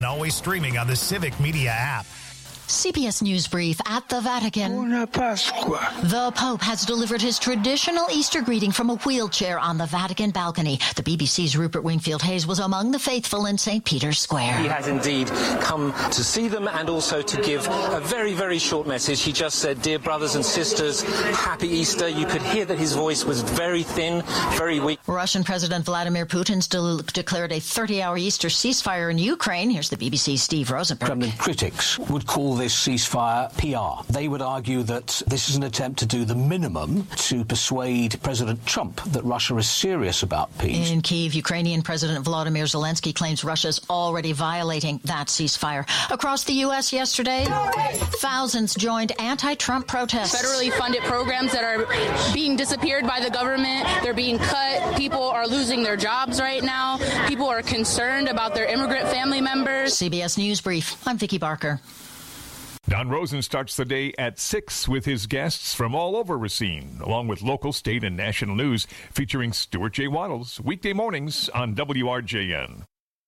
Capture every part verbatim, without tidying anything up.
always streaming on the Civic Media app. C B S News Brief at the Vatican. Buona Pasqua. The Pope has delivered his traditional Easter greeting from a wheelchair on the Vatican balcony. The B B C's Rupert Wingfield-Hayes was among the faithful in Saint Peter's Square. He has indeed come to see them and also to give a very, very short message. He just said, "Dear brothers and sisters, happy Easter." You could hear that his voice was very thin, very weak. Russian President Vladimir Putin still declared a thirty-hour Easter ceasefire in Ukraine. Here's the B B C's Steve Rosenberg. Kremlin critics would call this ceasefire P R. They would argue that this is an attempt to do the minimum to persuade President Trump that Russia is serious about peace. In Kyiv, Ukrainian President Volodymyr Zelensky claims Russia's already violating that ceasefire. Across the U S yesterday, thousands joined anti-Trump protests. Federally funded programs that are being disappeared by the government, they're being cut. People are losing their jobs right now. People are concerned about their immigrant family members. C B S News Brief. I'm Vicki Barker. Don Rosen starts the day at six with his guests from all over Racine, along with local, state, and national news, featuring Stuart J. Waddles, weekday mornings on W R J N.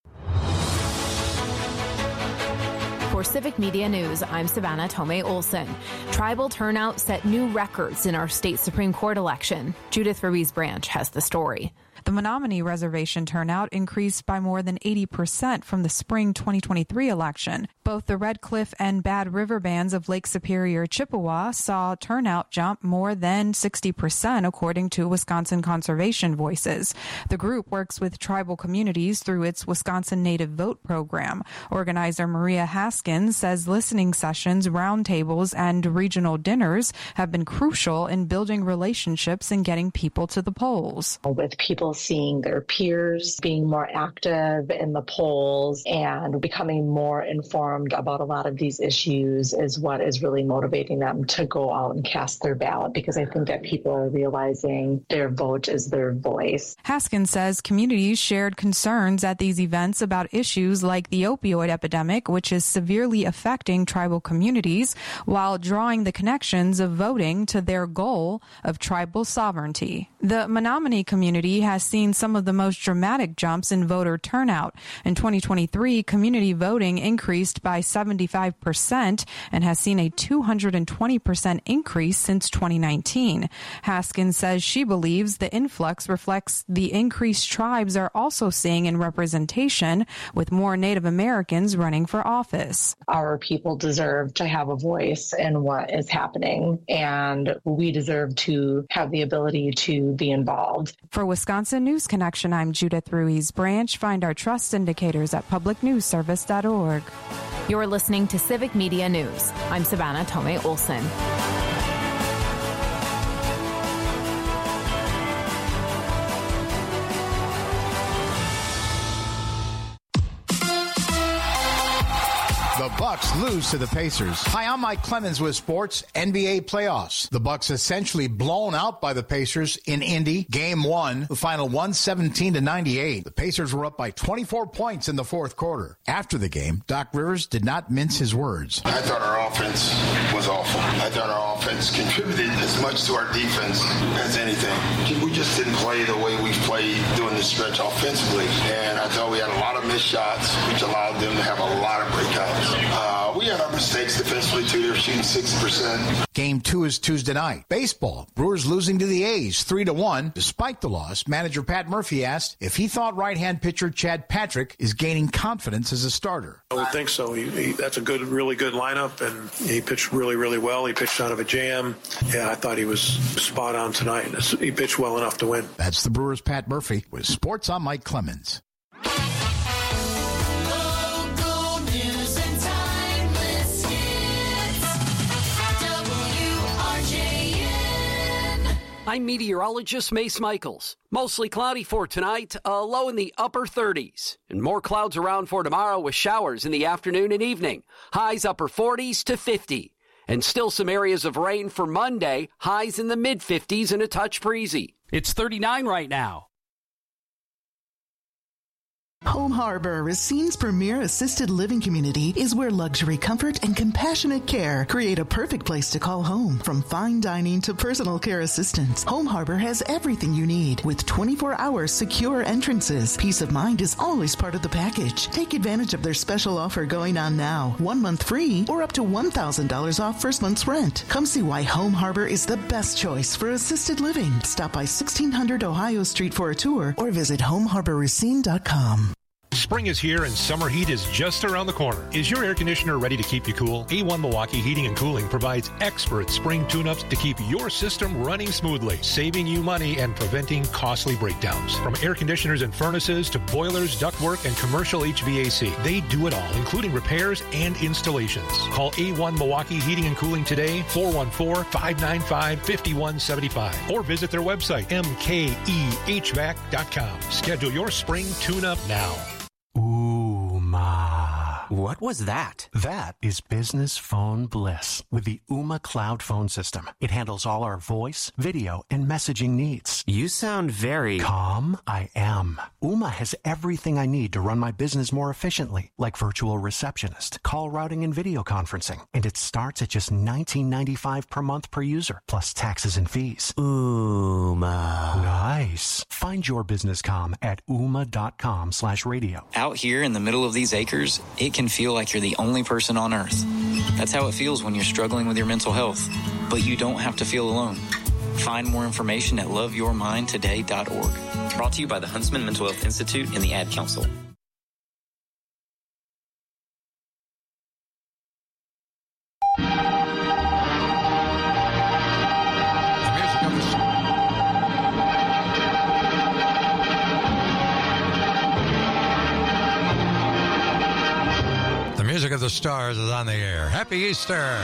For Civic Media News, I'm Savannah Tomei Olson. Tribal turnout set new records in our state Supreme Court election. Judith Ruiz Branch has the story. The Menominee Reservation turnout increased by more than eighty percent from the spring twenty twenty-three election. Both the Red Cliff and Bad River bands of Lake Superior, Chippewa saw turnout jump more than sixty percent, according to Wisconsin Conservation Voices. The group works with tribal communities through its Wisconsin Native Vote program. Organizer Maria Haskins says listening sessions, roundtables, and regional dinners have been crucial in building relationships and getting people to the polls. With people seeing their peers being more active in the polls and becoming more informed about a lot of these issues is what is really motivating them to go out and cast their ballot, because I think that people are realizing their vote is their voice. Haskins says communities shared concerns at these events about issues like the opioid epidemic, which is severely affecting tribal communities, while drawing the connections of voting to their goal of tribal sovereignty. The Menominee community has seen some of the most dramatic jumps in voter turnout. In twenty twenty-three, community voting increased by seventy-five percent and has seen a two hundred twenty percent increase since twenty nineteen. Haskins says she believes the influx reflects the increased tribes are also seeing in representation, with more Native Americans running for office. Our people deserve to have a voice in what is happening, and we deserve to have the ability to be involved. For Wisconsin News Connection, I'm Judith Ruiz Branch. Find our trust indicators at public news service dot org. You're listening to Civic Media News. I'm Savannah Tomei Olson. The Bucks lose to the Pacers. Hi, I'm Mike Clemens with sports N B A playoffs. The Bucks essentially blown out by the Pacers in Indy. Game one, the final one seventeen to ninety-eight. The Pacers were up by twenty-four points in the fourth quarter. After the game, Doc Rivers did not mince his words. I thought our offense was awful. I thought our offense contributed as much to our defense as anything. We just didn't play the way we played during the stretch offensively. And I thought we had a lot of missed shots, which allowed them to have a lot of breakouts. Uh, we had our mistakes defensively, too. They were shooting sixty percent. Game two is Tuesday night. Baseball. Brewers losing to the A's three to one. Despite the loss, manager Pat Murphy asked if he thought right-hand pitcher Chad Patrick is gaining confidence as a starter. I would think so. He, he, that's a good, really good lineup, and he pitched really, really well. He pitched out of a jam. Yeah, I thought he was spot on tonight. He pitched well enough to win. That's the Brewers' Pat Murphy with Sports. I'm Mike Clemens. I'm meteorologist Mace Michaels. Mostly cloudy for tonight, a low in the upper thirties. And more clouds around for tomorrow with showers in the afternoon and evening. Highs upper forties to fifty. And still some areas of rain for Monday, highs in the mid-fifties and a touch breezy. It's thirty-nine right now. Home Harbor, Racine's premier assisted living community, is where luxury, comfort, and compassionate care create a perfect place to call home. From fine dining to personal care assistance, Home Harbor has everything you need with twenty-four hour secure entrances. Peace of mind is always part of the package. Take advantage of their special offer going on now. One month free or up to one thousand dollars off first month's rent. Come see why Home Harbor is the best choice for assisted living. Stop by sixteen hundred Ohio Street for a tour or visit home harbor racine dot com. Spring is here and summer heat is just around the corner. Is your air conditioner ready to keep you cool? A one Milwaukee Heating and Cooling provides expert spring tune-ups to keep your system running smoothly, saving you money and preventing costly breakdowns. From air conditioners and furnaces to boilers, ductwork, and commercial H V A C, they do it all, including repairs and installations. Call A one Milwaukee Heating and Cooling today, four one four, five nine five, five one seven five, or visit their website, m k e h v a c dot com. Schedule your spring tune-up now. Ooh, ma. What was that? That is business phone bliss with the Ooma Cloud Phone System. It handles all our voice, video, and messaging needs. You sound very... Calm? I am. Ooma has everything I need to run my business more efficiently, like virtual receptionist, call routing, and video conferencing. And it starts at just nineteen ninety-five per month per user, plus taxes and fees. Ooma. Nice. Find your business comm at ooma.com slash radio. Out here in the middle of these acres, it can feel like you're the only person on earth. That's how it feels when you're struggling with your mental health. But you don't have to feel alone. Find more information at love your mind today dot org. Brought to you by the Huntsman Mental Health Institute and the Ad Council. Music of the Stars is on the air. Happy Easter!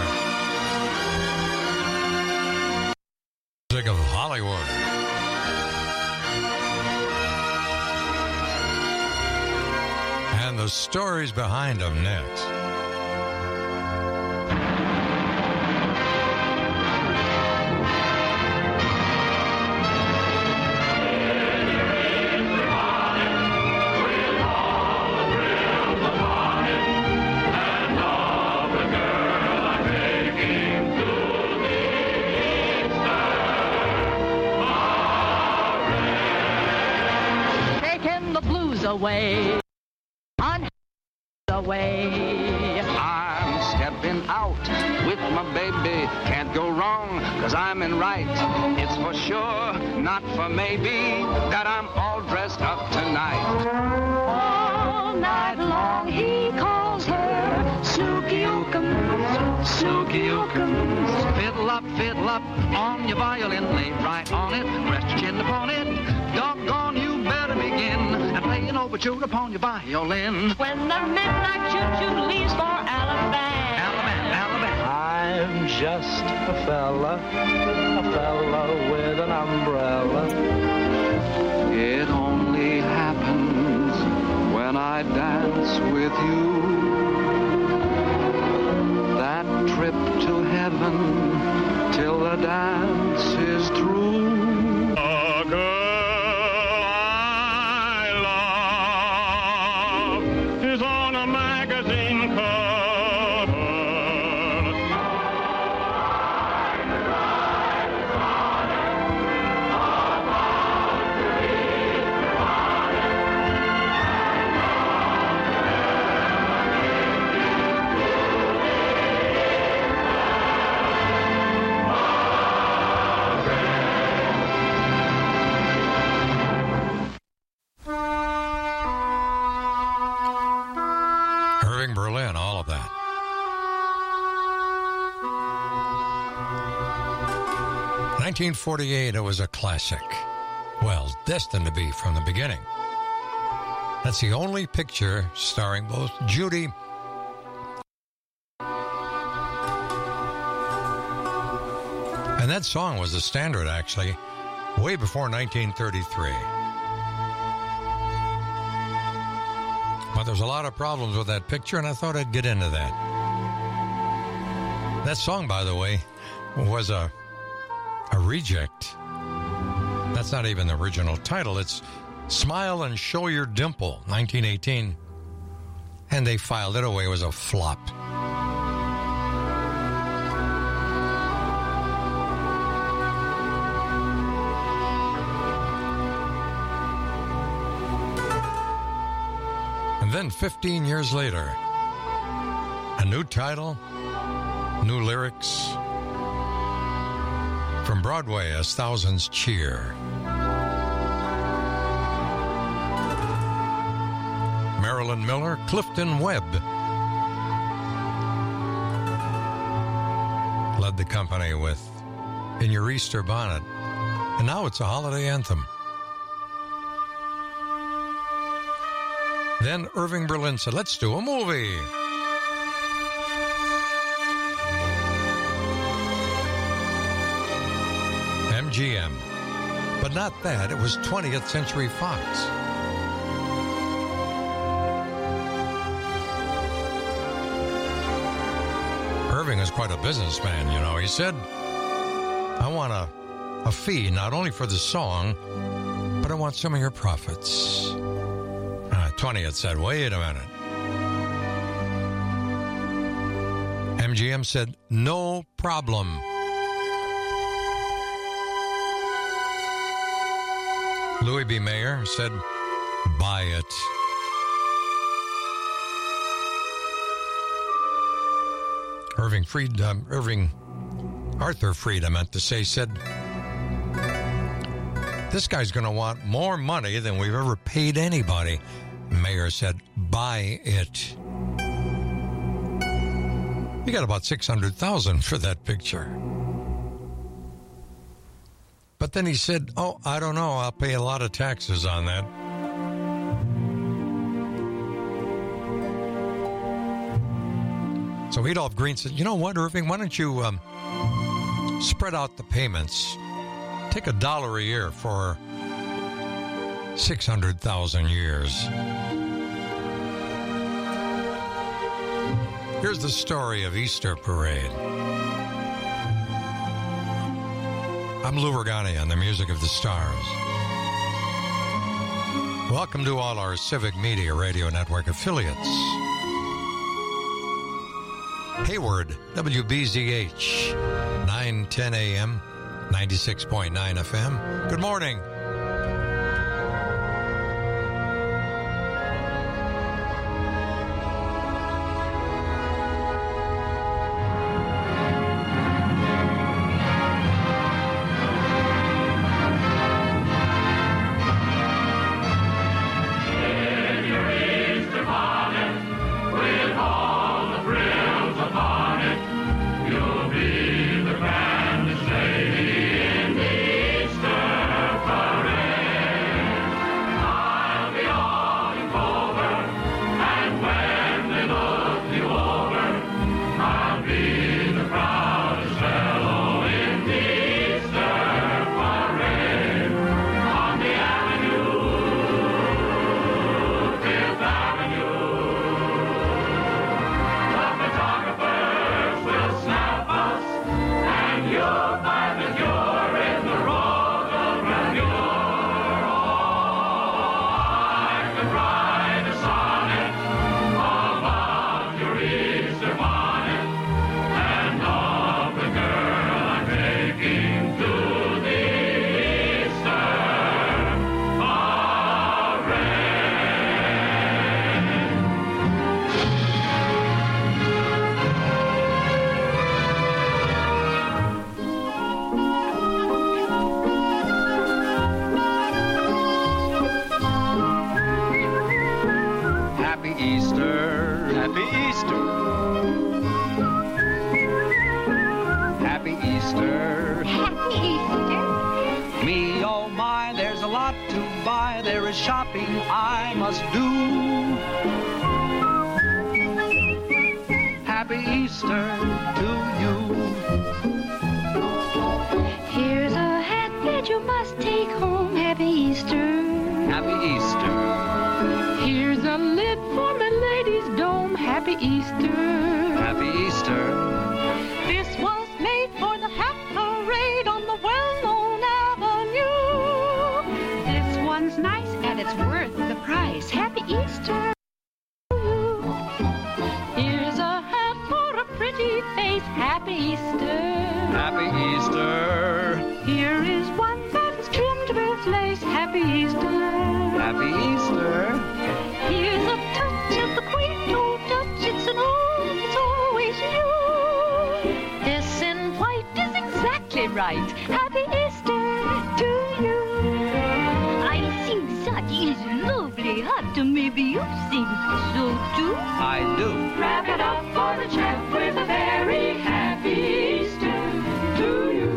Music of Hollywood. And the stories behind them next. Away, on away. I'm stepping out with my baby. Can't go wrong, cause I'm in right. It's for sure, not for maybe, that I'm all dressed up tonight. All night long he calls her Suki-Ukums, Suki-Ukums. Fiddle up, fiddle up on your violin, lay right on it, rest your chin upon it. Doggone, you better begin and play an overture upon your violin. When the midnight choo-choo leaves for Alabama, Alabama, Alabama. I'm just a fella, a fella with an umbrella. It only happens when I dance with you. That trip to heaven till the dance is through. A girl nineteen forty-eight, it was a classic. Well, destined to be from the beginning. That's the only picture starring both Judy and that song was a standard, actually, way before nineteen thirty-three. But there's a lot of problems with that picture, and I thought I'd get into that. That song, by the way, was a a reject. That's not even the original title. It's Smile and Show Your Dimple, nineteen eighteen. And they filed it away. It was a flop. And then fifteen years later, a new title, new lyrics. From Broadway, As Thousands Cheer. Marilyn Miller, Clifton Webb led the company with In Your Easter Bonnet. And now it's a holiday anthem. Then Irving Berlin said, let's do a movie. M G M. But not that. It was twentieth Century Fox. Irving is quite a businessman, you know. He said, I want a, a fee not only for the song, but I want some of your profits. Uh, twentieth said, wait a minute. M G M said, no problem. Louis B. Mayer said, buy it. Irving Fried, um, Irving, Arthur Fried, I meant to say, said, this guy's going to want more money than we've ever paid anybody. Mayer said, buy it. You got about six hundred thousand dollars for that picture. But then he said, oh, I don't know, I'll pay a lot of taxes on that. So Adolph Green said, you know what, Irving, why don't you um, spread out the payments? Take a dollar a year for six hundred thousand years. Here's the story of Easter Parade. I'm Lou Ragani on the Music of the Stars. Welcome to all our Civic Media Radio Network affiliates. Hayward, W B Z H, nine ten a.m., ninety-six point nine F M. Good morning. face. Happy Easter. Happy Easter. Here is one that's trimmed with lace. Happy Easter. Happy Easter. Here's a touch of the quaint old Dutch. It's an old, it's always you. This in white is exactly right. Happy Easter to you. I sing such is lovely hot. Maybe you sing so too. I do. Wrap it up for the chap with a very happy Easter to you.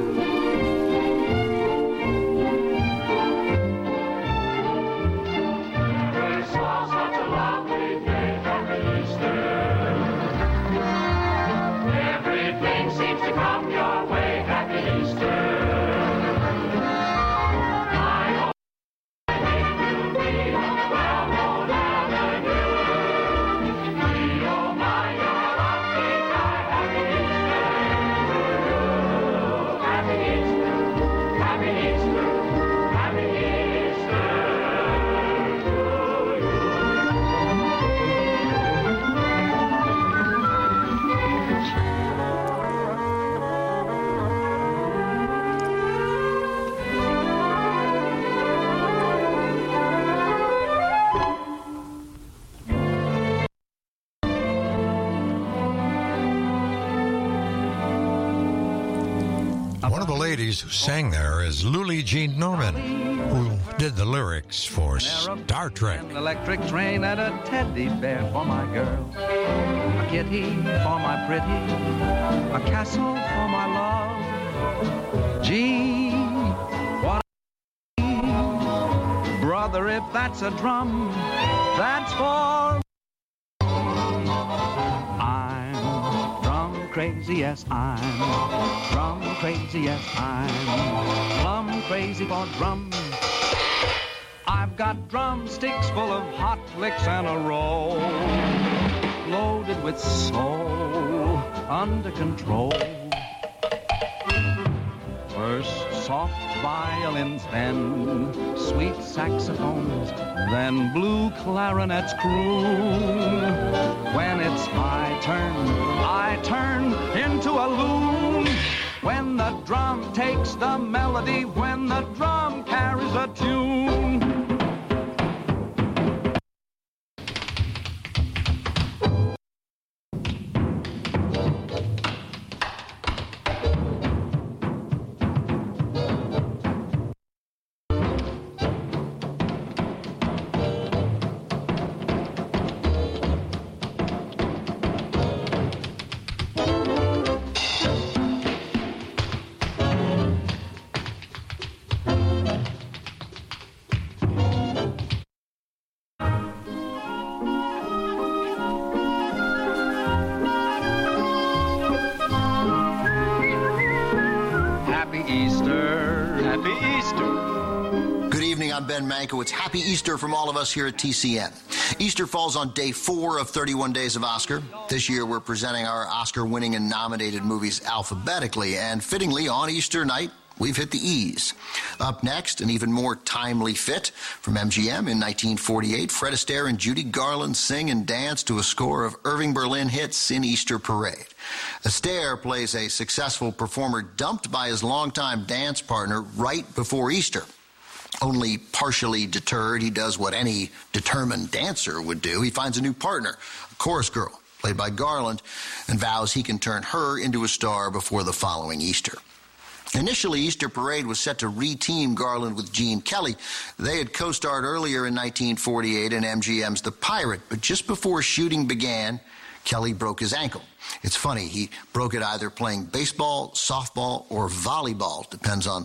It's all such a lovely day. Happy Easter. Everything seems to come your way. Happy Easter. I hope you'll be on the well-known avenue. Gee, oh my, you're a lucky guy. Happy Easter to you. Happy Easter. Happy Easter. Happy Easter to you. One of the ladies who sang there is Luli Jean Norman, who did the lyrics for Star Trek. An electric train and a teddy bear for my girl, a kitty for my pretty, a castle for my love. Gee, what a brother, if that's a drum, that's for I'm drum crazy, yes I'm drum crazy, yes I'm plum crazy for drum. I've got drumsticks full of hot licks and a roll, loaded with soul, under control. First soft violins, then sweet saxophones, then blue clarinets croon. When it's my turn, I turn into a loon. When the drum takes the melody, when the drum carries a tune. I'm Ben Mankiewicz. Happy Easter from all of us here at T C N. Easter falls on day four of thirty-one Days of Oscar. This year we're presenting our Oscar-winning and nominated movies alphabetically, and fittingly on Easter night, we've hit the E's. Up next, an even more timely fit from M G M in nineteen forty-eight, Fred Astaire and Judy Garland sing and dance to a score of Irving Berlin hits in Easter Parade. Astaire plays a successful performer dumped by his longtime dance partner right before Easter. Only partially deterred, he does what any determined dancer would do. He finds a new partner, a chorus girl, played by Garland, and vows he can turn her into a star before the following Easter. Initially, Easter Parade was set to re-team Garland with Gene Kelly. They had co-starred earlier in nineteen forty-eight in M G M's The Pirate, but just before shooting began, Kelly broke his ankle. It's funny, he broke it either playing baseball, softball, or volleyball, depends on.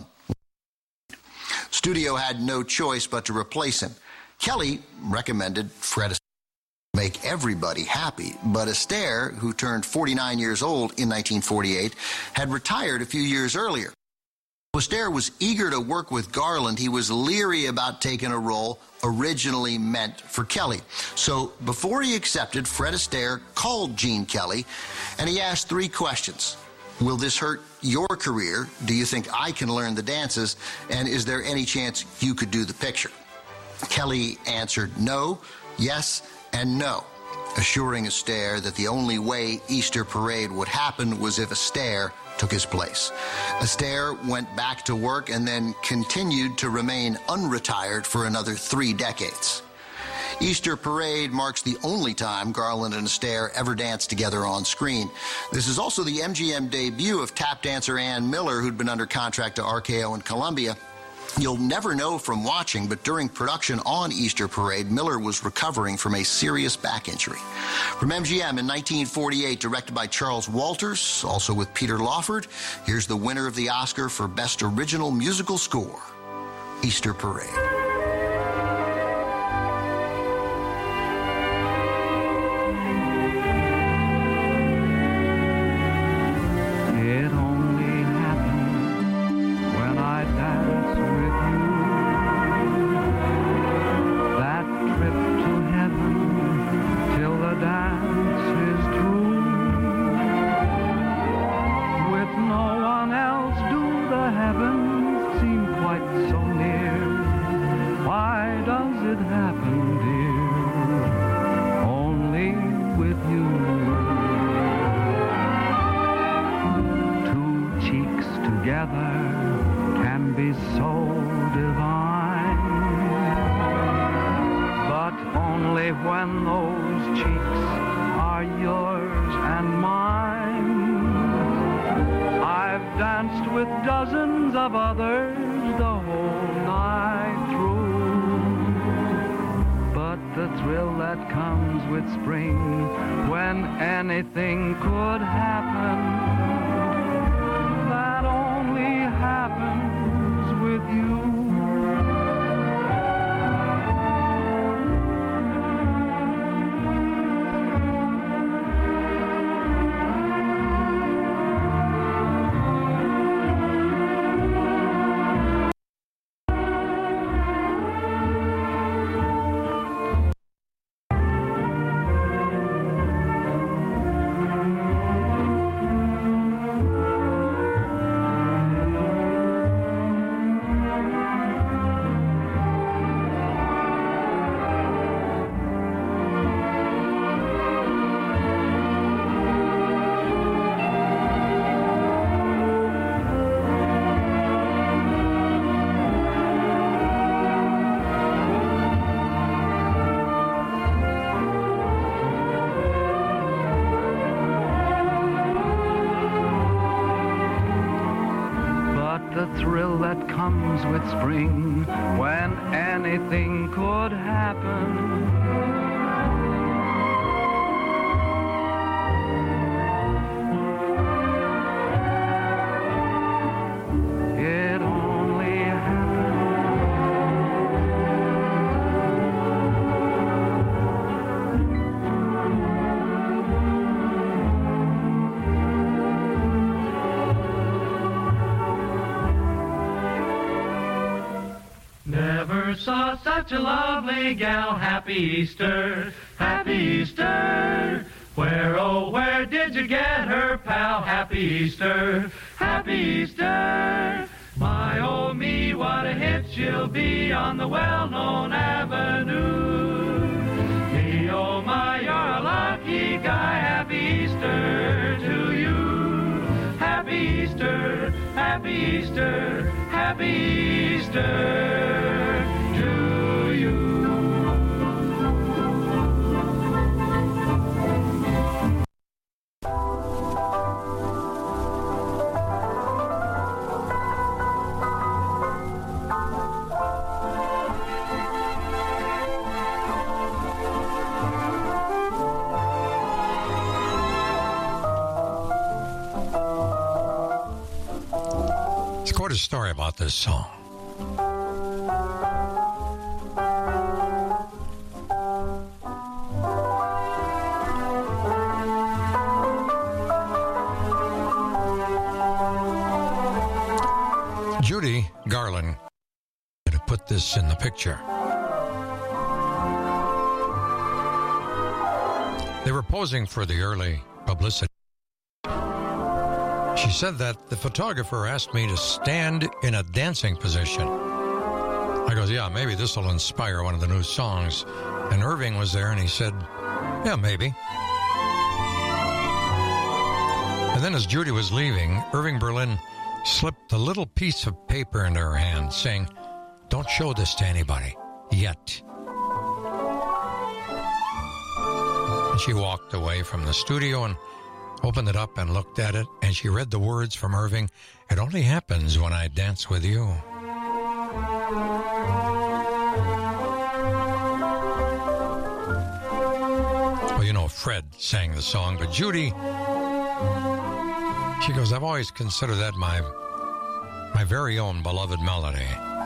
Studio had no choice but to replace him. Kelly recommended Fred Astaire make everybody happy, but Astaire, who turned forty-nine years old in nineteen forty-eight, had retired a few years earlier. Astaire was eager to work with Garland. He was leery about taking a role originally meant for Kelly. So before he accepted, Fred Astaire called Gene Kelly, and he asked three questions. Will this hurt your career? Do you think I can learn the dances? And is there any chance you could do the picture? Kelly answered no, yes, and no. assuring Astaire that the only way Easter Parade would happen was if Astaire took his place. Astaire went back to work and then continued to remain unretired for another three decades. Easter Parade marks the only time Garland and Astaire ever danced together on screen. This is also the M G M debut of tap dancer Ann Miller, who'd been under contract to R K O and Columbia. You'll never know from watching, but during production on Easter Parade, Miller was recovering from a serious back injury. From M G M in nineteen forty-eight, directed by Charles Walters, also with Peter Lawford, here's the winner of the Oscar for Best Original Musical Score, Easter Parade. With spring, when anything could happen. It only Never saw such a lovely gal. Happy Easter, happy Easter. Where, oh, where did you get her, pal? Happy Easter, happy Easter. My, oh, me, what a hit she'll be on the well-known avenue. Me, oh, my, you're a lucky guy. Happy Easter to you. Happy Easter, happy Easter, happy Easter to you. Quite a story about this song. Judy Garland to put this in the picture. They were posing for the early publicity. She said that the photographer asked me to stand in a dancing position. I goes, yeah, maybe this will inspire one of the new songs. And Irving was there, and he said, Yeah, maybe. And then as Judy was leaving, Irving Berlin slipped a little piece of paper into her hand, saying, "Don't show this to anybody, yet." And she walked away from the studio and opened it up and looked at it, and she read the words from Irving, "It only happens when I dance with you." Well, you know, Fred sang the song, but Judy, she goes, "I've always considered that my my very own beloved melody."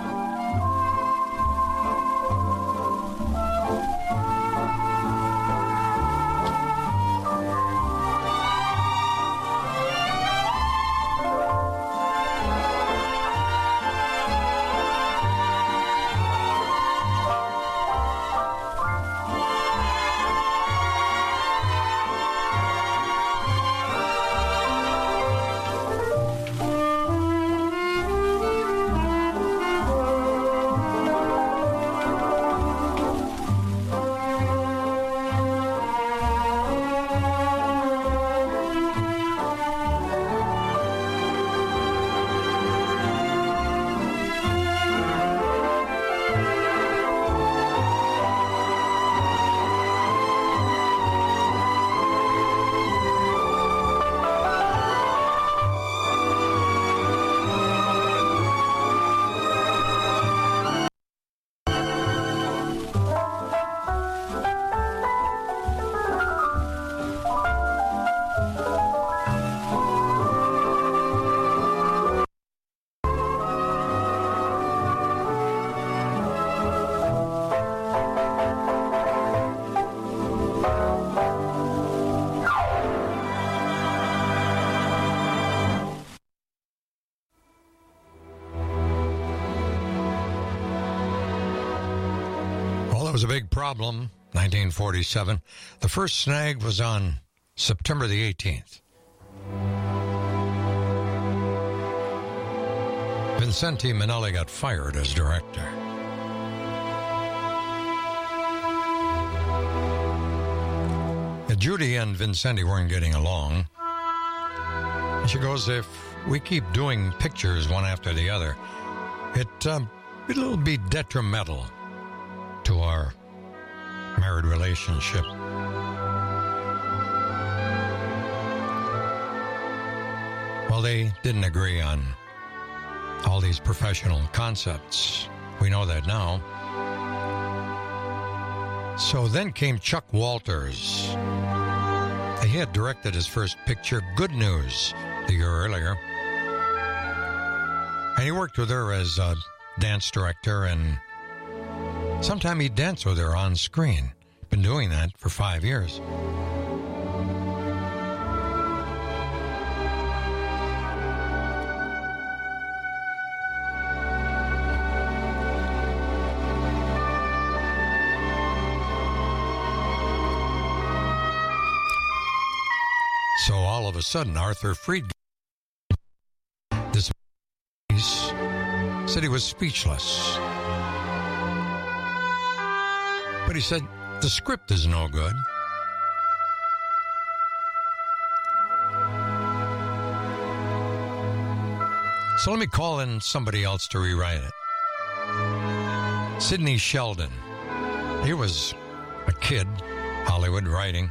Was a big problem, nineteen forty-seven. The first snag was on September the eighteenth. Vincente Minnelli got fired as director. And Judy and Vincente weren't getting along. And she goes, "If we keep doing pictures one after the other, it, um, it'll be detrimental to our married relationship." Well, they didn't agree on all these professional concepts. We know that now. So then came Chuck Walters. He had directed his first picture, Good News, the year earlier. And he worked with her as a dance director, and sometime he'd dance with her on screen. Been doing that for five years. So all of a sudden, Arthur Friedkin, this piece, said he was speechless. But he said, the script is no good. So let me call in somebody else to rewrite it. Sidney Sheldon. He was a kid, Hollywood, writing.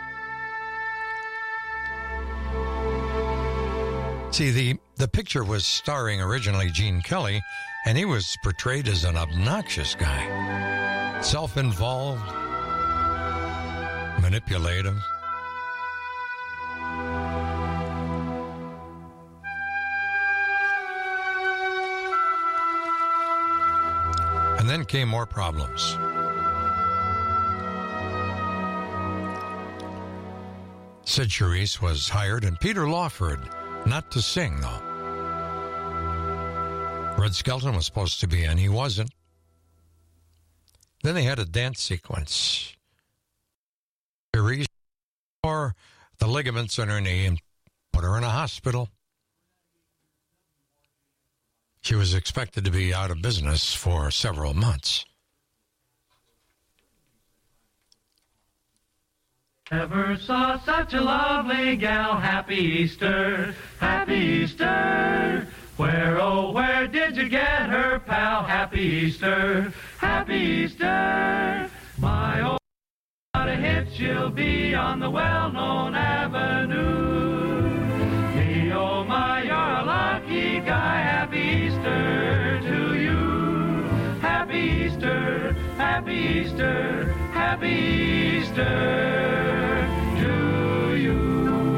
See, the, the picture was starring originally Gene Kelly, and he was portrayed as an obnoxious guy. Self-involved, manipulative. And then came more problems. Sid Charisse was hired, and Peter Lawford, not to sing, though. Red Skelton was supposed to be in. He wasn't. Then they had a dance sequence. Charisse tore the ligaments in her knee and put her in a hospital. She was expected to be out of business for several months. Never saw such a lovely gal. Happy Easter, happy Easter. Where, oh, where did you get her, pal? Happy Easter, happy Easter. My, oh, what a hit she'll be on the well-known avenue. Me, oh, my, you're a lucky guy. Happy Easter to you. Happy Easter, happy Easter, happy Easter to you.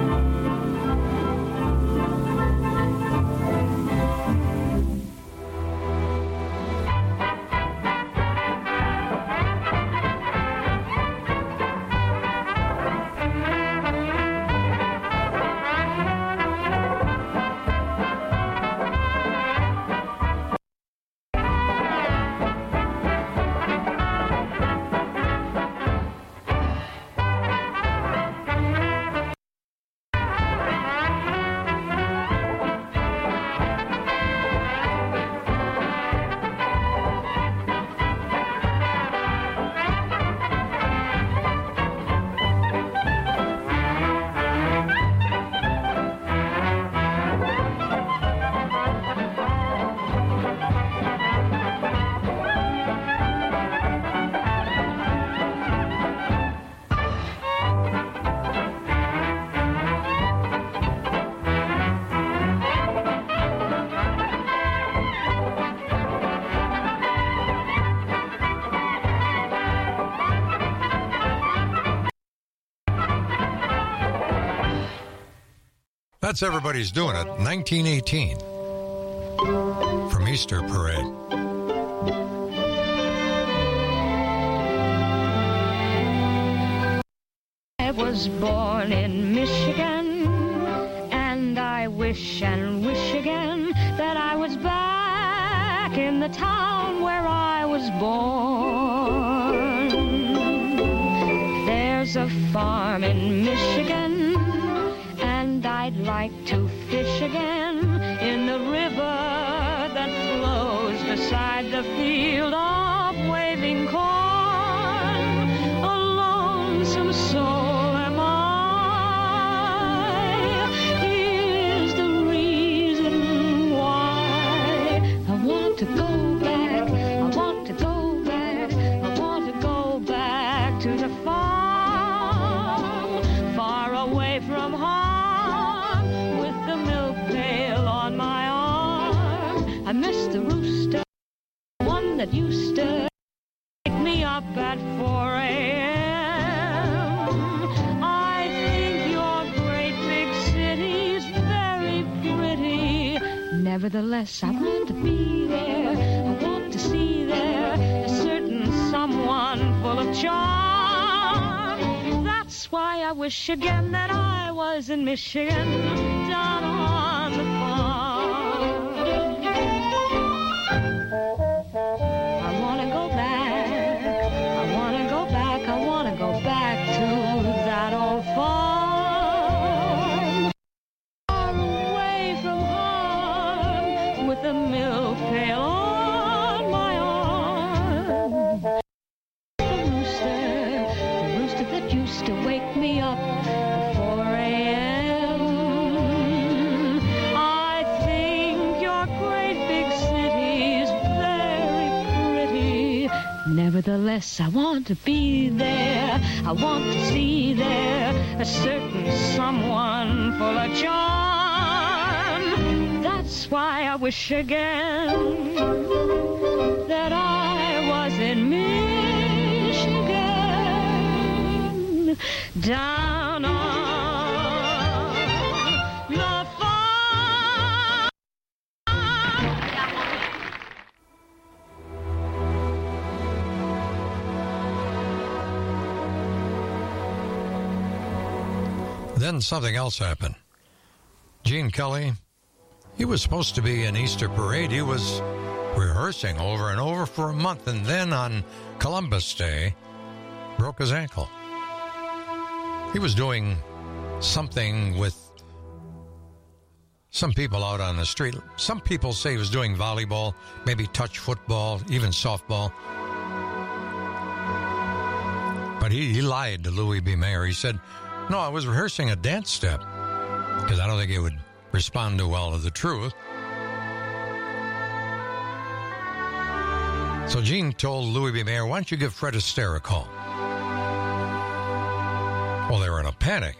That's Everybody's Doing It, nineteen eighteen, from Easter Parade. I was born in Michigan, and I wish and wish again that I was back in the town where I was born. There's a farm in Michigan, and I'd like to fish again in the river that flows beside the field of waving corn. A lonesome soul am I. Here's the reason why I want to go back. I want to go back. I want to go back to the farm, far away from home. I miss the rooster, one that used to wake me up at four a.m. I think your great big city's very pretty. Nevertheless, I want to be there. I want to see there a certain someone full of charm. That's why I wish again that I was in Michigan, down on the farm. I want to go back, I want to go back, I want to go back to that old farm, far away from home, with the milk pail on my arm. The rooster, the rooster that used to wake me up at four a.m. I think your great big city's very pretty. Nevertheless, I want to be there. I want to see there a certain someone full of charm. That's why I wish again that I was in Michigan, down on the farm. Then something else happened. Gene Kelly, he was supposed to be in Easter Parade. He was rehearsing over and over for a month, and then on Columbus Day, broke his ankle. He was doing something with some people out on the street. Some people say he was doing volleyball, maybe touch football, even softball. But But he, he lied to Louis B. Mayer. He said, no, I was rehearsing a dance step because I don't think he would respond too well to the truth. So Gene told Louis B. Mayer, why don't you give Fred Astaire a call? Well, they were in a panic.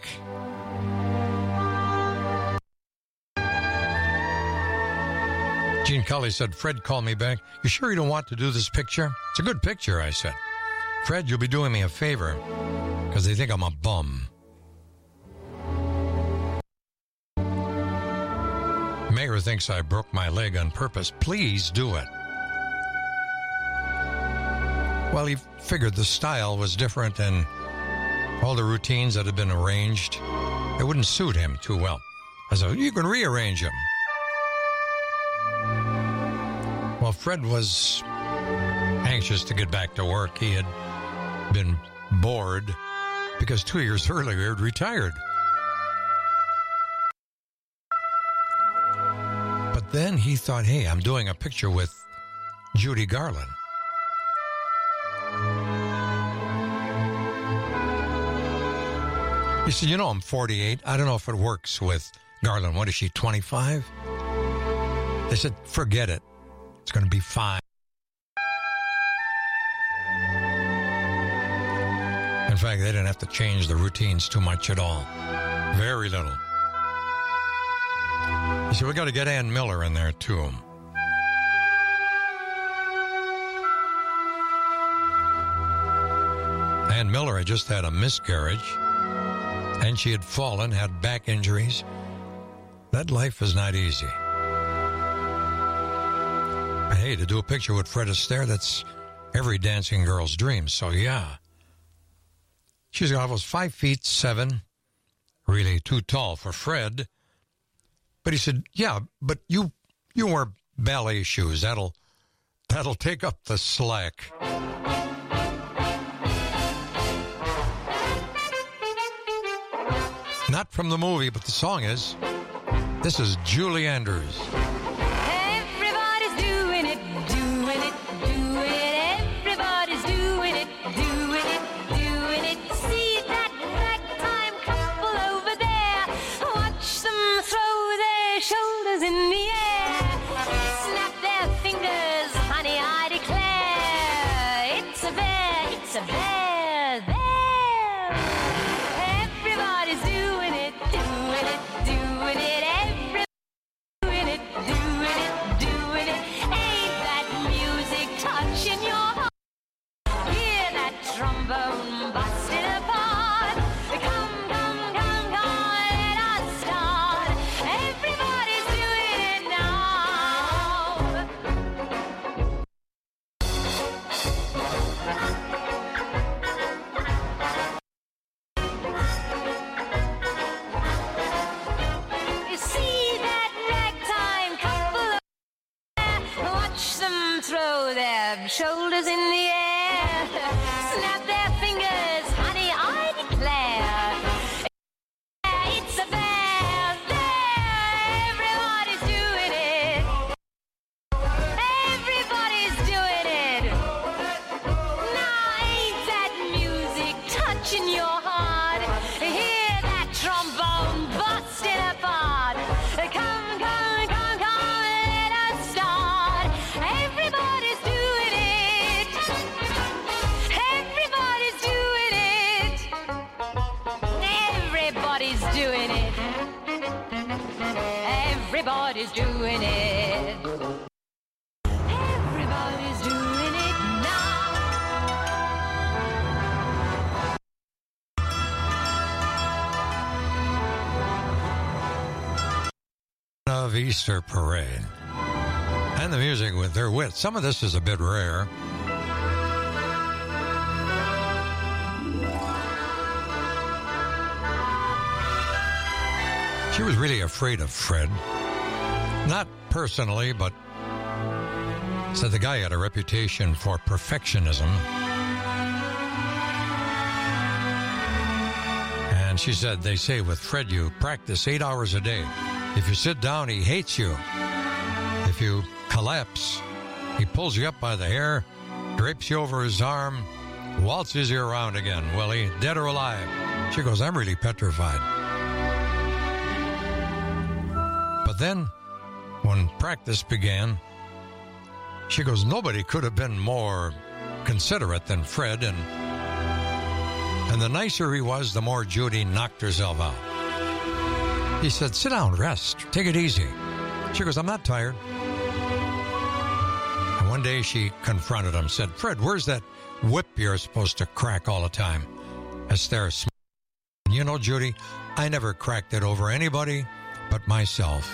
Gene Kelly said, Fred called me back. You sure you don't want to do this picture? It's a good picture, I said. Fred, you'll be doing me a favor because they think I'm a bum. Mayer thinks I broke my leg on purpose. Please do it. Well, he figured the style was different and all the routines that had been arranged, it wouldn't suit him too well. I said, you can rearrange them. Well, Fred was anxious to get back to work. He had been bored because two years earlier he had retired. But then he thought, hey, I'm doing a picture with Judy Garland. He said, you know, I'm forty-eight. I don't know if it works with Garland. What is she, twenty-five? They said, forget it. It's going to be fine. In fact, they didn't have to change the routines too much at all. Very little. He said, we got to get Ann Miller in there, too. Ann Miller had just had a miscarriage, and she had fallen, had back injuries. That life is not easy. But hey, to do a picture with Fred Astaire, that's every dancing girl's dream. So yeah. She's I was five feet seven, really too tall for Fred. But he said, yeah, but you you wear ballet shoes. That'll that'll take up the slack. Not from the movie, but the song is. This is Julie Andrews. Everybody's doing it, doing it, doing it. Everybody's doing it, doing it, doing it. See that ragtime couple over there? Watch them throw their shoulders in the air. Snap their fingers, honey, I declare. It's a bear, it's a bear, there. Everybody's doing it, doing it, doing it. Trombone busted apart. Come, come, come, come, let us start. Everybody's doing it now. You see that ragtime couple over there? Watch them throw their shoulders in the air. Snap their fingers, honey, I declare. It's a bear there. Everybody's doing it. Everybody's doing it. Now ain't that music touching your heart? Hear that trombone busting apart. Come, come, come, come, let us start. Everybody's doing it. Everybody's doing it. Everybody's doing it. Everybody's doing it. Everybody's doing it now. Of Easter Parade. And the music with their wit. Some of this is a bit rare. She was really afraid of Fred. Not personally, but said the guy had a reputation for perfectionism. And she said, they say with Fred, you practice eight hours a day. If you sit down, he hates you. If you collapse, he pulls you up by the hair, drapes you over his arm, waltzes you around again, Willie, dead or alive. She goes, I'm really petrified. But then, when practice began, she goes, nobody could have been more considerate than Fred, and and the nicer he was, the more Judy knocked herself out. He said, sit down, rest, take it easy. She goes, I'm not tired. And one day she confronted him, said, Fred, where's that whip you're supposed to crack all the time? Esther smiled. You know, Judy, I never cracked it over anybody but myself.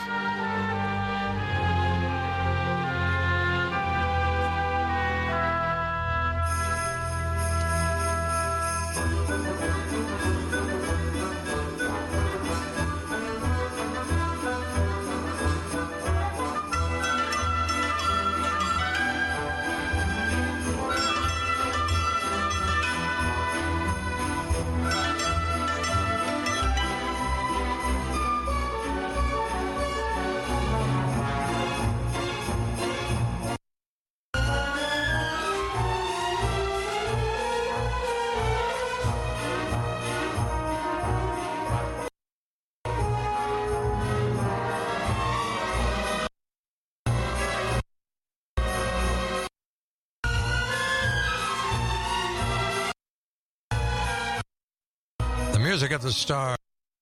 Music at the Star.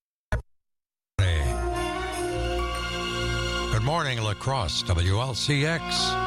Good morning, La Crosse, W L C X.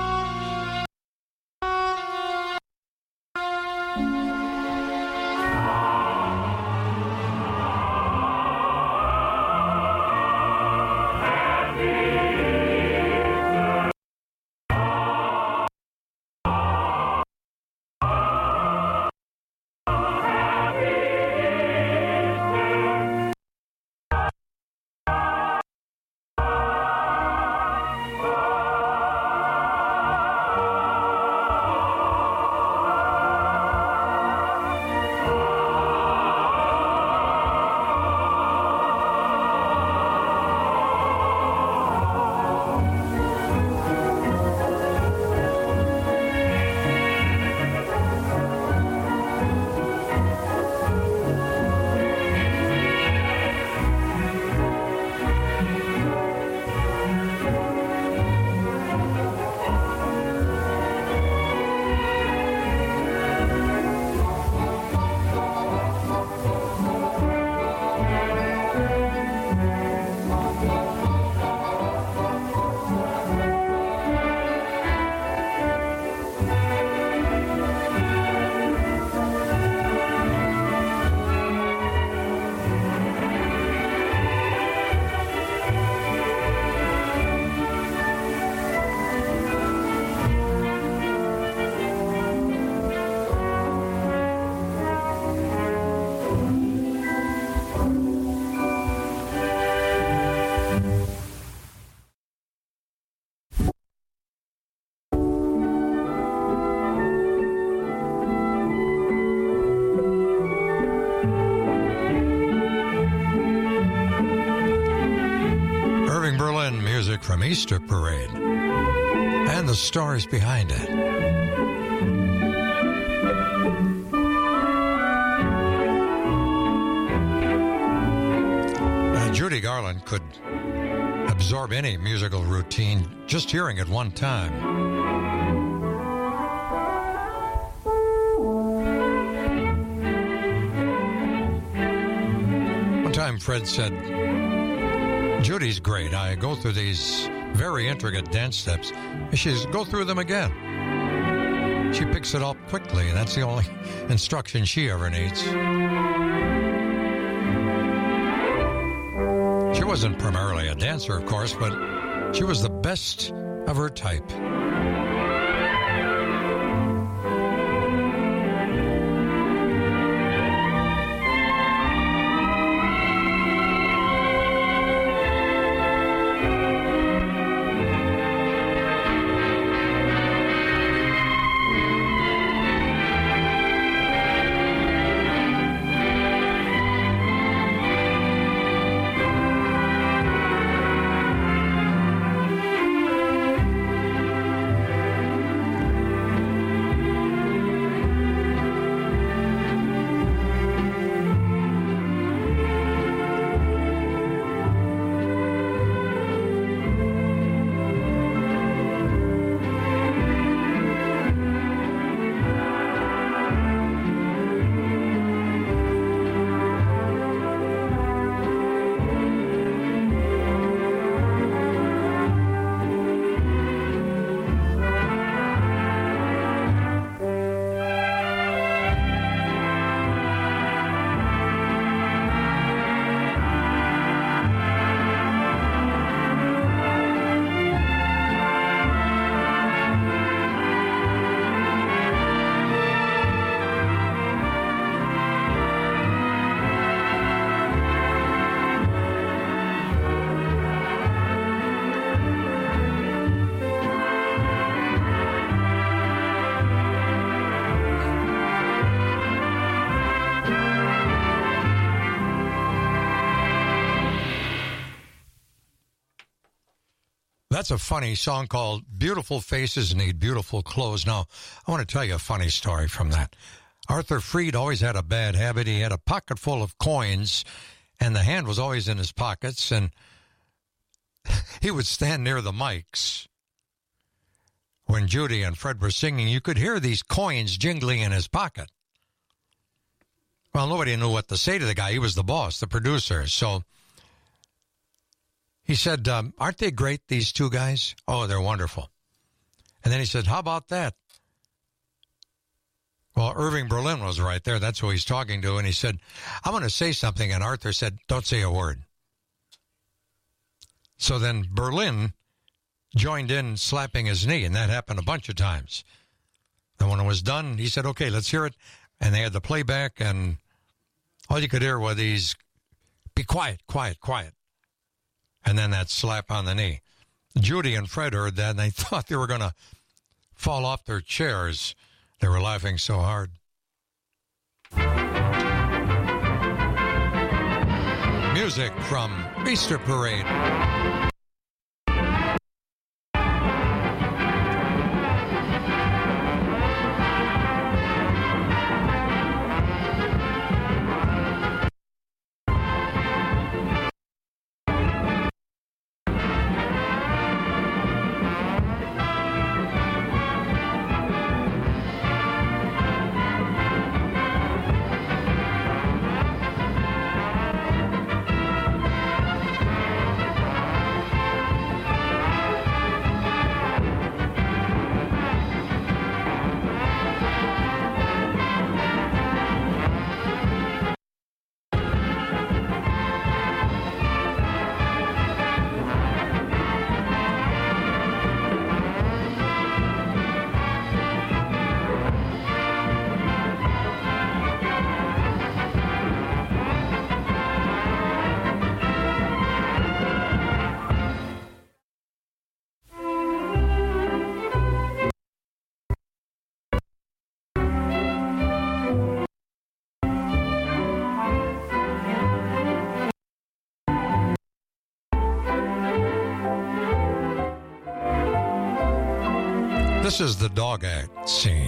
From Easter Parade and the stars behind it. Uh, Judy Garland could absorb any musical routine just hearing it one time. One time Fred said, Judy's great. I go through these very intricate dance steps. She says, go through them again. She picks it up quickly, and that's the only instruction she ever needs. She wasn't primarily a dancer, of course, but she was the best of her type. That's a funny song called Beautiful Faces Need Beautiful Clothes. Now, I want to tell you a funny story from that. Arthur Freed always had a bad habit. He had a pocket full of coins, and the hand was always in his pockets, and he would stand near the mics. When Judy and Fred were singing, you could hear these coins jingling in his pocket. Well, nobody knew what to say to the guy. He was the boss, the producer. So he said, um, aren't they great, these two guys? Oh, they're wonderful. And then he said, how about that? Well, Irving Berlin was right there. That's who he's talking to. And he said, I'm going to say something. And Arthur said, don't say a word. So then Berlin joined in slapping his knee, and that happened a bunch of times. And when it was done, he said, okay, let's hear it. And they had the playback, and all you could hear were these, be quiet, quiet, quiet. And then that slap on the knee. Judy and Fred heard that, and they thought they were going to fall off their chairs. They were laughing so hard. Music from Easter Parade. This is the dog act scene.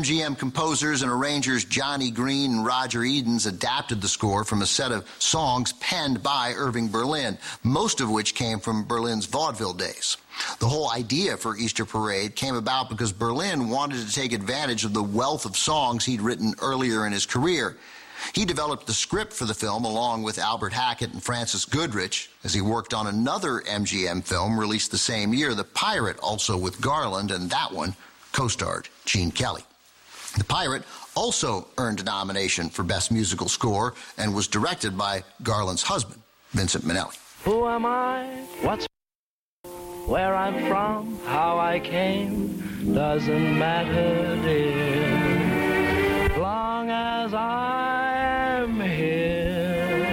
G M composers and arrangers Johnny Green and Roger Edens adapted the score from a set of songs penned by Irving Berlin, most of which came from Berlin's vaudeville days. The whole idea for Easter Parade came about because Berlin wanted to take advantage of the wealth of songs he'd written earlier in his career. He developed the script for the film along with Albert Hackett and Francis Goodrich as he worked on another M G M film released the same year, The Pirate, also with Garland, and that one co-starred Gene Kelly. The Pirate also earned a nomination for Best Musical Score and was directed by Garland's husband, Vincent Minnelli. Who am I? What's where I'm from? How I came? Doesn't matter, dear, long as I'm here.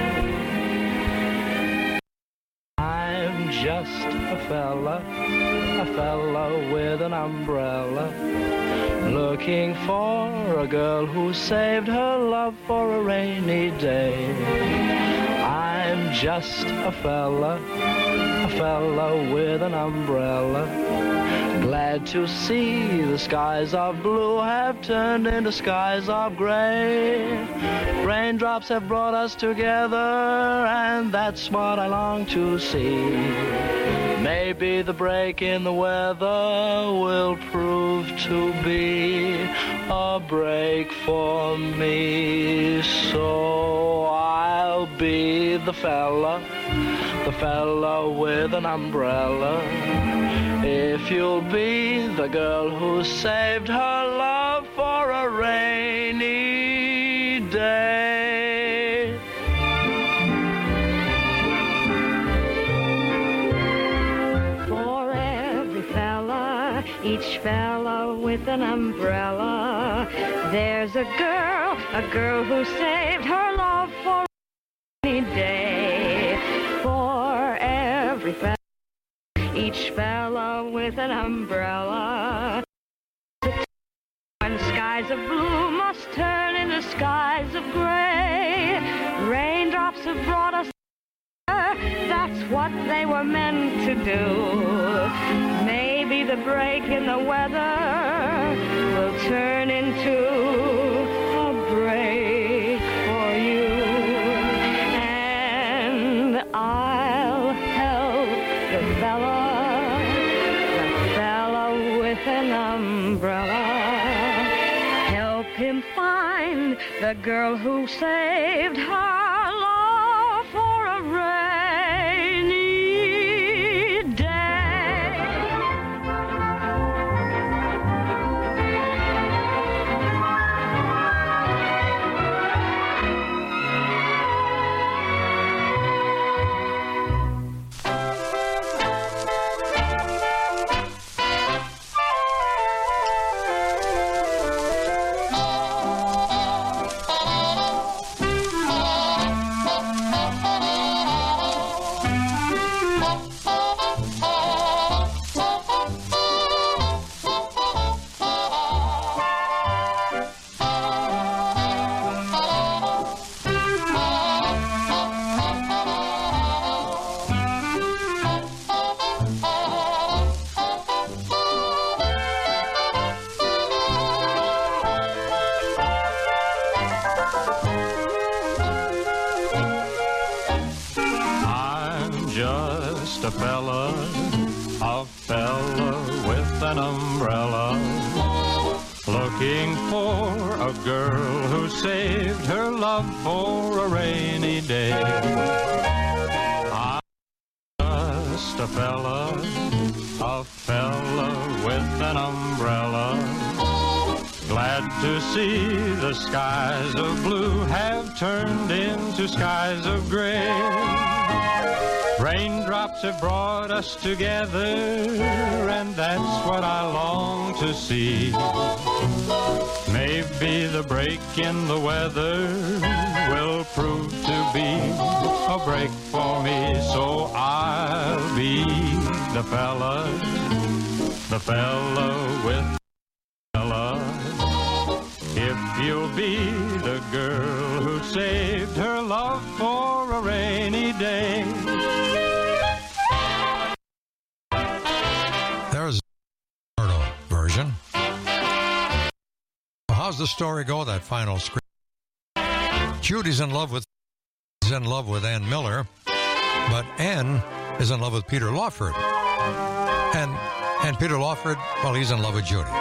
I'm just a fella, a fella with an umbrella, looking for a girl who saved her love for a rainy day. I'm just a fella, a fella with an umbrella, glad to see the skies of blue have turned into skies of gray. Raindrops have brought us together, and that's what I long to see. Maybe the break in the weather will prove to be a break for me. So I'll be the fella, the fella with an umbrella, if you'll be the girl who saved her love for a rainy day. Each fella with an umbrella, there's a girl, a girl who saved her love for any day. For every fella, each fella with an umbrella, when skies of blue must turn into skies of gray. Raindrops have brought us, that's what they were meant to do. Maybe the break in the weather will turn into a break for you. And I'll help the fella, the fella with an umbrella, help him find the girl who saved her love for a rainy just a fella, a fella with an umbrella, looking for a girl who saved her love for a rainy day. I'm just a fella, a fella with an umbrella, glad to see the skies of blue have turned into skies of gray. Raindrops have brought us together, and that's what I long to see. Maybe the break in the weather will prove to be a break for me, so I'll be the fella, the fella with the fella, if you'll be the girl who saved her love for a rainy day. There's a version. how's the story go, that final screen? Judy's in love with is in love with Ann Miller, but Ann is in love with Peter Lawford. And and Peter Lawford, well, he's in love with Judy.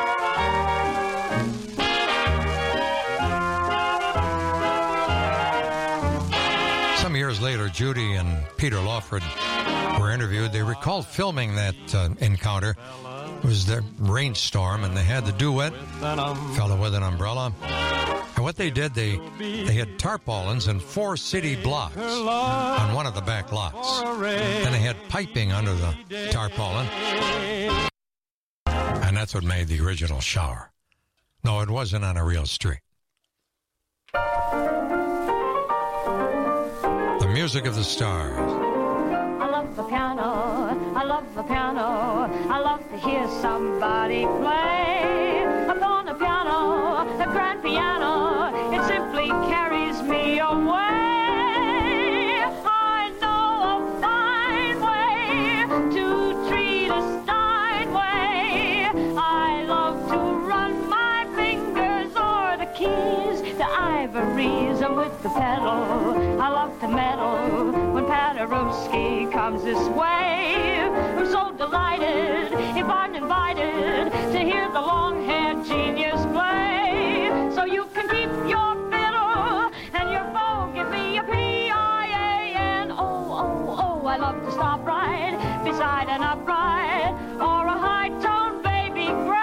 Some years later, Judy and Peter Lawford were interviewed. They recalled filming that uh, encounter. It was the rainstorm, and they had the duet, Fella with an Umbrella. And what they did, they they had tarpaulins in four city blocks on one of the back lots. And they had piping under the tarpaulin. And that's what made the original shower. No, it wasn't on a real street. The music of the stars. I love the piano, I love the piano, I love to hear somebody play upon a piano, a grand piano, it simply carries me away. I know a fine way to treat a Steinway. I love to run my fingers o'er the keys, the ivories, and with the pedal, I love to meddle when Paderewski comes this way. I'm so delighted if I'm invited to hear the long-haired genius play. So you can keep your fiddle and your bow, give me a P I A N. Oh, oh, oh, I love to stop right beside an upright or a high-tone baby grand.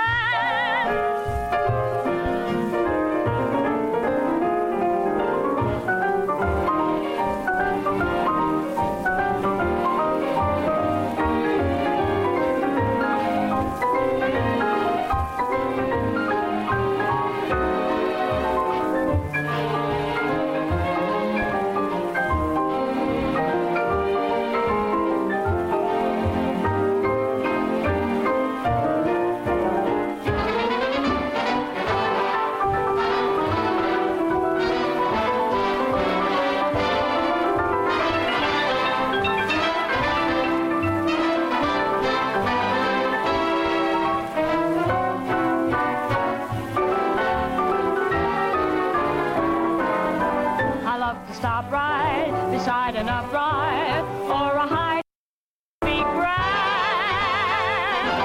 Stop right beside an upright or a high be grand.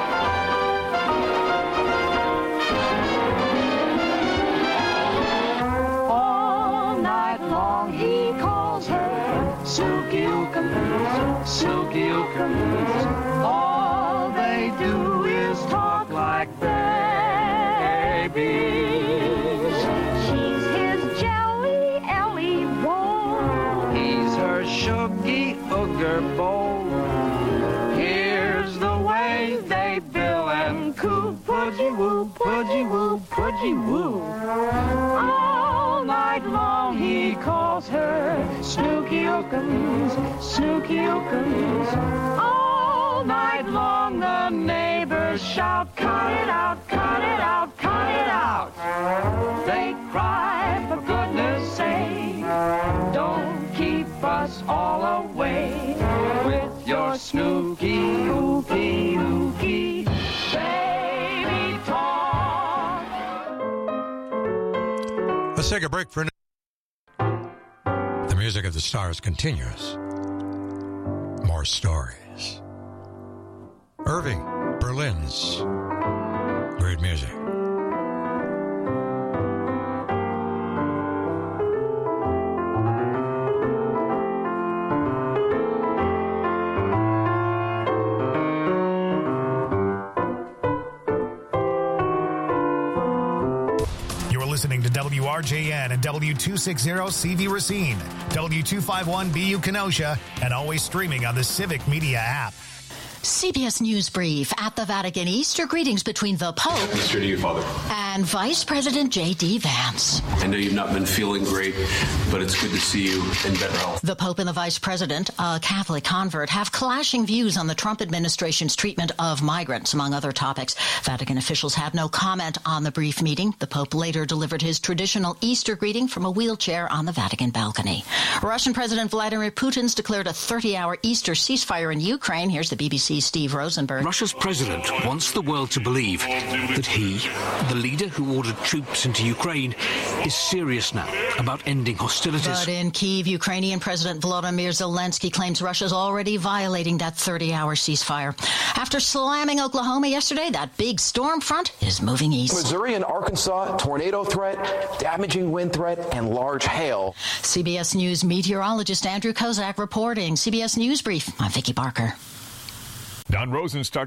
All night long he calls her Silky Ookamoos, Silky Ookamoos. All they do is talk like babies. Shooky Ooger Bowl. Here's the way they bill and coo. Pudgy woo, pudgy woo, pudgy woo. All night long he calls her Snooky Ookamoos, Snooky Ookamoos. All night long the neighbors shout, cut it out, cut it out, cut it out. They cry, for goodness sake, don't keep us all away with your snooky, ooky, ooky baby talk. Let's take a break for a minute. The music of the stars continues. More stories. Irving Berlin's great music. Listening to W R J N and W two sixty C V Racine, W two fifty-one B U Kenosha, and always streaming on the Civic Media app. C B S News Brief. At the Vatican, Easter greetings between the Pope Easter to you, Father. and Vice President J D. Vance. I know you've not been feeling great, but it's good to see you in better health. The Pope and the Vice President, a Catholic convert, have clashing views on the Trump administration's treatment of migrants, among other topics. Vatican officials had no comment on the brief meeting. The Pope later delivered his traditional Easter greeting from a wheelchair on the Vatican balcony. Russian President Vladimir Putin's declared a thirty-hour Easter ceasefire in Ukraine. Here's the B B C He's Steve Rosenberg. Russia's president wants the world to believe that he, the leader who ordered troops into Ukraine, is serious now about ending hostilities. But in Kyiv, Ukrainian President Volodymyr Zelensky claims Russia's already violating that thirty-hour ceasefire. After slamming Oklahoma yesterday, that big storm front is moving east. Missouri and Arkansas, tornado threat, damaging wind threat, and large hail. C B S News meteorologist Andrew Kozak reporting. C B S News Brief. I'm Vicki Barker. Don Rosen starts